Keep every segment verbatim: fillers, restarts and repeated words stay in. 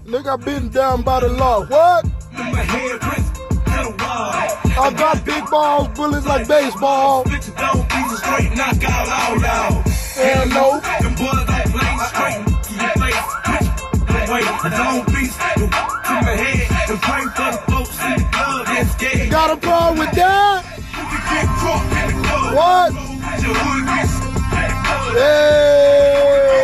Nigga been down by the law. What? I got big balls, bullets like baseball. Hell no. Got a problem with that? What? Hey.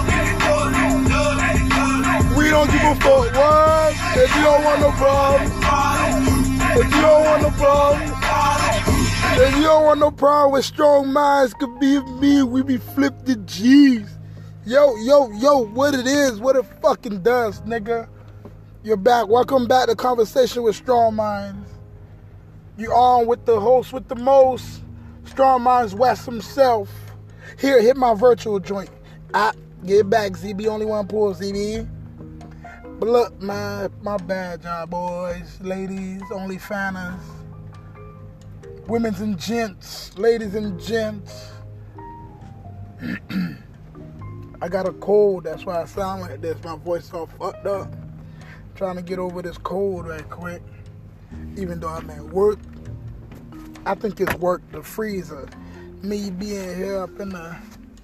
We don't give a fuck. What? If you don't want no problem. If you don't want no problem. If you don't want no problem with strong minds, could be me. We be flipped the G's. Yo, yo, yo, what it is, what it fucking does, nigga. You're back. Welcome back to Conversation with Strong Minds. You're on with the host with the most, Strong Minds West himself. Here, hit my virtual joint. Ah, get back, Z B. Only one pull, Z B. But look, man, my bad, y'all boys, ladies, only fanners, women's and gents, ladies and gents. I got a cold, that's why I sound like this. My voice all fucked up. I'm trying to get over this cold right quick. Even though I'm at work. I think it's work, the freezer. Me being here up in the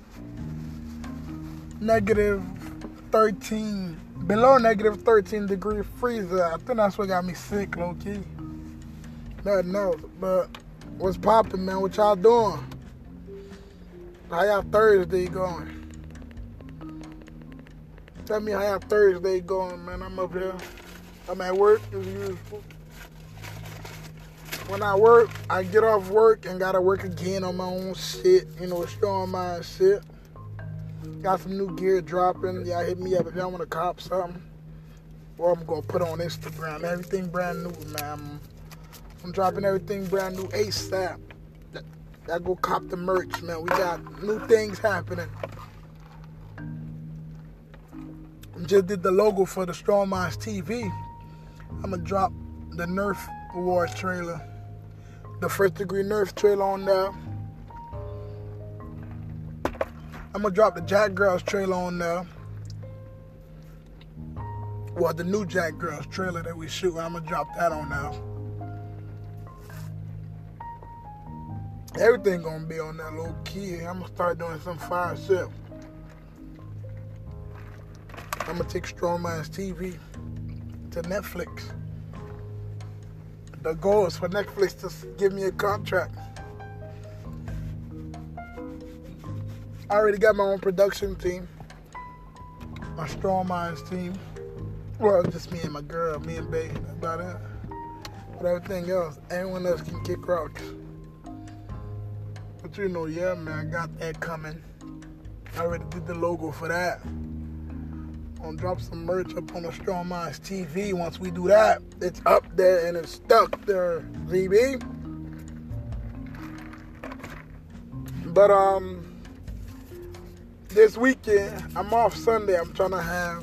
negative thirteen, below negative thirteen degree freezer. I think that's what got me sick, low key. Nothing else. But what's poppin', man? What y'all doing? How y'all Thursday going? Tell me how y'all Thursday going, man. I'm up here. I'm at work as usual. When I work, I get off work and gotta work again on my own shit. You know, strong mind shit. Got some new gear dropping. Y'all hit me up if y'all wanna cop something. Or I'm gonna put on Instagram. Everything brand new, man. I'm dropping everything brand new ASAP. I go cop the merch, man. We got new things happening. Just did the logo for the Strong Minds T V. I'm gonna drop the Nerf Awards trailer, the First Degree Nerf trailer on there. I'm gonna drop the Jack Girls trailer on there. Well, the new Jack Girls trailer that we shoot, I'm gonna drop that on there. Everything gonna be on that low key. I'm gonna start doing some fire shit. I'm gonna take Strong Minds T V to Netflix. The goal is for Netflix to give me a contract. I already got my own production team, my Strong Minds team. Well, just me and my girl, me and Bae, that's about it. But everything else, anyone else can kick rocks. But you know, yeah, man, I got that coming. I already did the logo for that. Gonna drop some merch up on the Strong Minds T V. Once we do that, it's up there and it's stuck there, Z B. But um, this weekend I'm off Sunday. I'm trying to have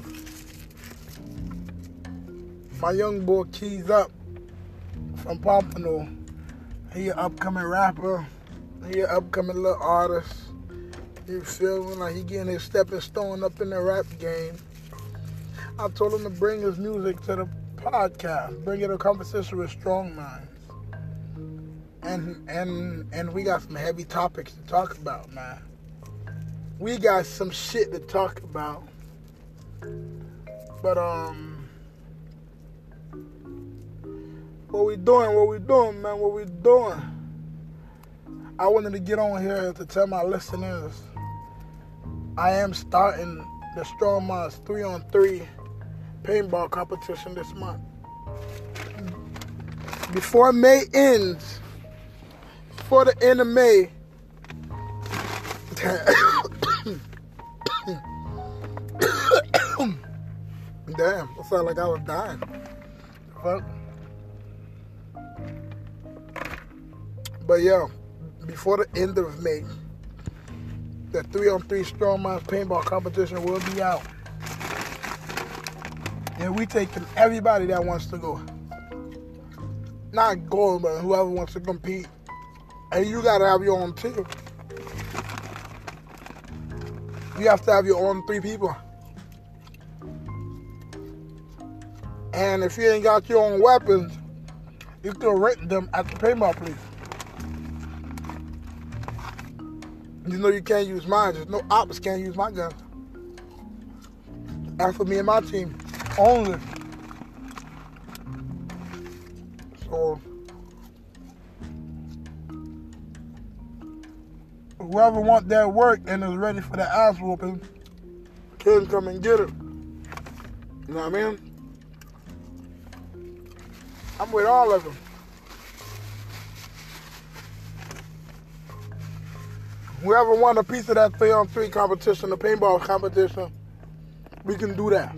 my young boy Keys Up from Pompano. He an upcoming rapper. He an upcoming little artist. You feel me? Like he getting his stepping stone up in the rap game. I told him to bring his music to the podcast, bring it a conversation with Strong Minds. And and and we got some heavy topics to talk about, man. We got some shit to talk about. But um what we doing, what we doing, man, what we doing? I wanted to get on here to tell my listeners I am starting the Strong Minds three on three paintball competition this month. Before May ends, before the end of May, damn, it sounded like I was dying. Fuck. But yeah, before the end of May, the three on three Strong Minds paintball competition will be out. And we taking everybody that wants to go. Not go, but whoever wants to compete. And you gotta have your own team. You have to have your own three people. And if you ain't got your own weapons, you can rent them at the paintball place. You know you can't use mine. There's no ops can't use my guns. And for me and my team, only. So, whoever want that work and is ready for the ass whooping, can come and get it. You know what I mean? I'm with all of them. Whoever won a piece of that three on three competition, the paintball competition, we can do that.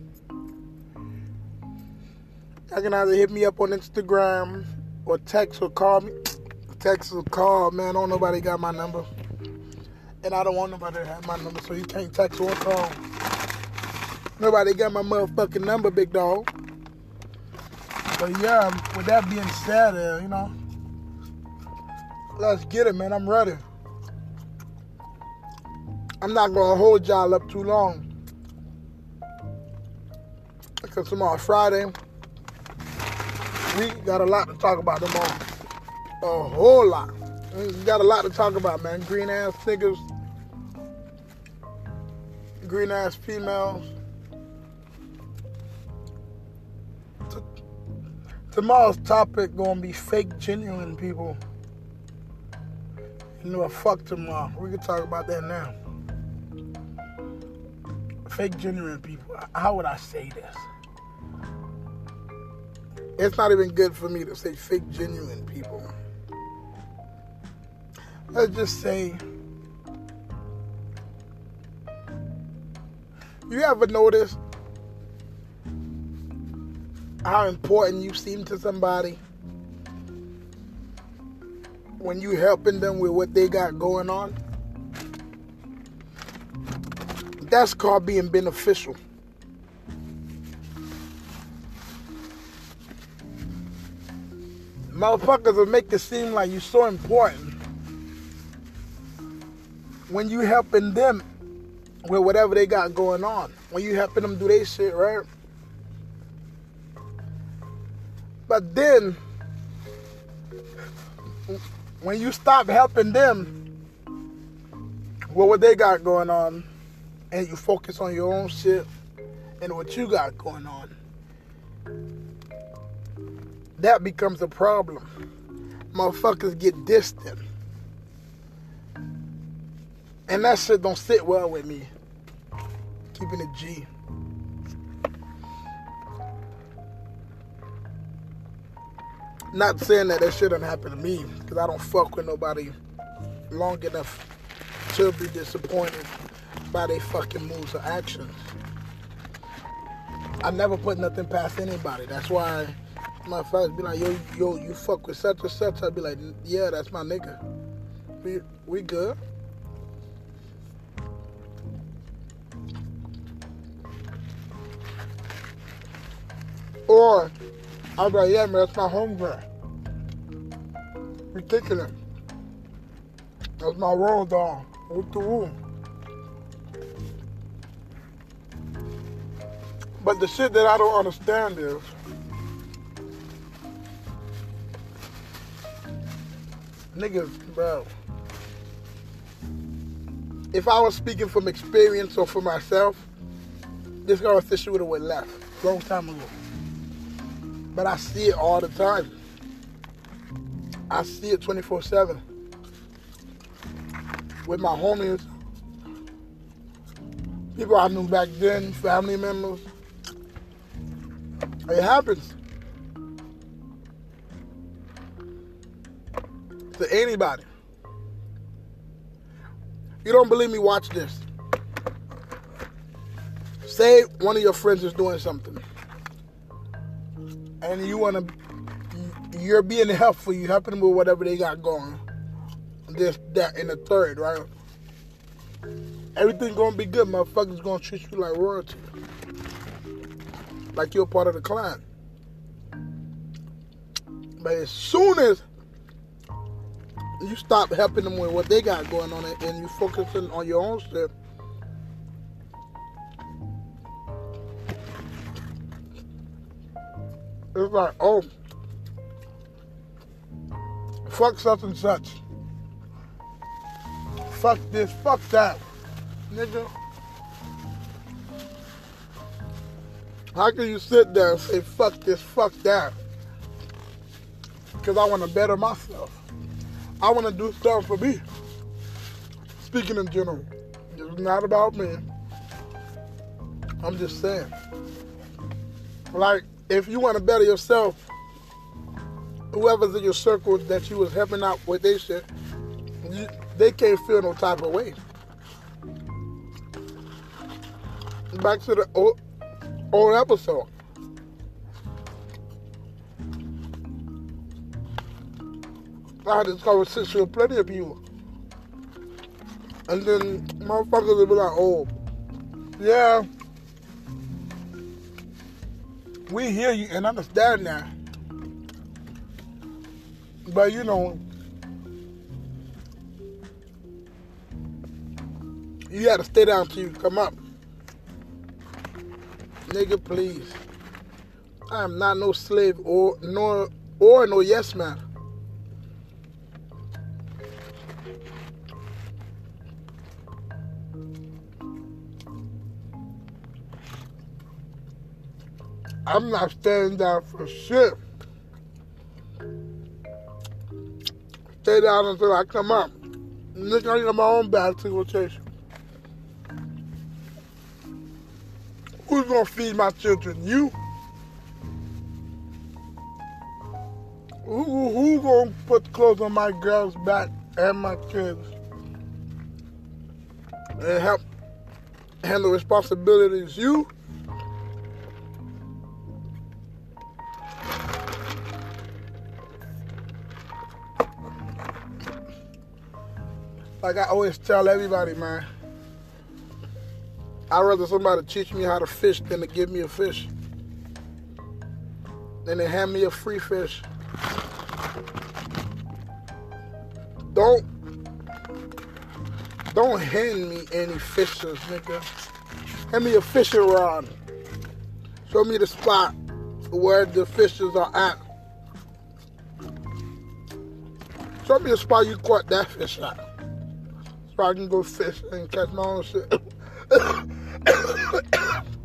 I can either hit me up on Instagram or text or call me. Text or call, man. Don't nobody got my number. And I don't want nobody to have my number, so you can't text or call. Nobody got my motherfucking number, big dog. But yeah, with that being said, uh, you know, let's get it, man. I'm ready. I'm not going to hold y'all up too long. Because tomorrow, Friday, we got a lot to talk about tomorrow. A whole lot. We got a lot to talk about, man. Green ass niggas. Green ass females. T- tomorrow's topic gonna be fake genuine people. You know what? Fuck tomorrow. We can talk about that now. Fake genuine people. How would I say this? It's not even good for me to say fake genuine people. Let's just say, you ever notice how important you seem to somebody when you helping them with what they got going on? That's called being beneficial. Motherfuckers will make it seem like you're so important when you helping them with whatever they got going on. When you helping them do their shit, right? But then, when you stop helping them with what they got going on, and you focus on your own shit and what you got going on, that becomes a problem. Motherfuckers get distant. And that shit don't sit well with me. Keeping it G. Not saying that that shit done happen to me, because I don't fuck with nobody long enough to be disappointed by their fucking moves or actions. I never put nothing past anybody. That's why my friends be like, yo, yo, you fuck with such and such. I'd be like, yeah, that's my nigga. We we good. Or I'd be like, yeah, man, that's my homegirl. We kicking it. That's my road dog. With the room. But the shit that I don't understand is, niggas, bro, if I was speaking from experience or for myself, this conversation would have went left a long time ago. But I see it all the time. I see it twenty-four seven. With my homies, people I knew back then, family members. It happens to anybody. You don't believe me? Watch this. Say one of your friends is doing something, and you wanna, you're being helpful. You helping them with whatever they got going. This, that, and the third, right? Everything gonna be good. Motherfuckers gonna treat you like royalty. Like you're part of the clan. But as soon as you stop helping them with what they got going on and you focusing on your own shit, It's like, oh, fuck such and such. Fuck this, fuck that. Nigga. How can you sit there and say, fuck this, fuck that? Because I want to better myself. I want to do stuff for me. Speaking in general. It's not about me. I'm just saying. Like, if you want to better yourself, whoever's in your circle that you was helping out with their shit, you, they can't feel no type of way. Back to the old, old episode. I had this conversation with plenty of people. And then motherfuckers will be like, oh, yeah, we hear you and understand that. But you know, you gotta stay down till you come up. Nigga, please. I am not no slave or nor or no yes man. I'm not standing down for shit. Stay down until I come up. Nigga, I got my own bad situation. Who's gonna feed my children? You? Who, who gonna put clothes on my girl's back and my kids? And help handle responsibilities? You? Like I always tell everybody, man, I'd rather somebody teach me how to fish than to give me a fish. Then they hand me a free fish. Don't, don't hand me any fishes, nigga. Hand me a fishing rod. Show me the spot where the fishes are at. Show me the spot you caught that fish at. So I can go fish and catch my own shit.